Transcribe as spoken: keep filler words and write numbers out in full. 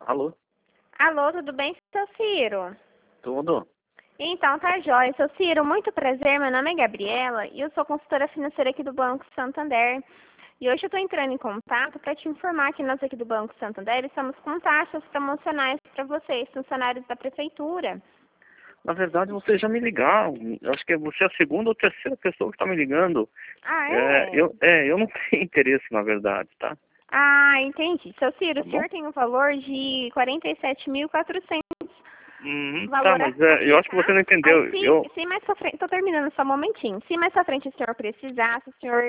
Alô? Alô, tudo bem, seu Ciro? Tudo? Então, tá jóia. Seu Ciro, muito prazer. Meu nome é Gabriela e eu sou consultora financeira aqui do Banco Santander. E hoje eu estou entrando em contato para te informar que nós aqui do Banco Santander estamos com taxas promocionais para vocês, funcionários da Prefeitura. Na verdade, vocês já me ligaram. Eu acho que você é a segunda ou terceira pessoa que está me ligando. Ah, É, é? eu, é, eu não tenho interesse, na verdade, tá? Ah, entendi. Seu Ciro, Tá o bom? senhor tem um valor de quarenta e sete mil e quatrocentos. Uhum, tá, Valor a mas é, eu sair, acho que você tá? não Aí entendeu. se, Eu, se mais pra frente, tô terminando só um momentinho. Se mais pra frente o senhor precisar, se o senhor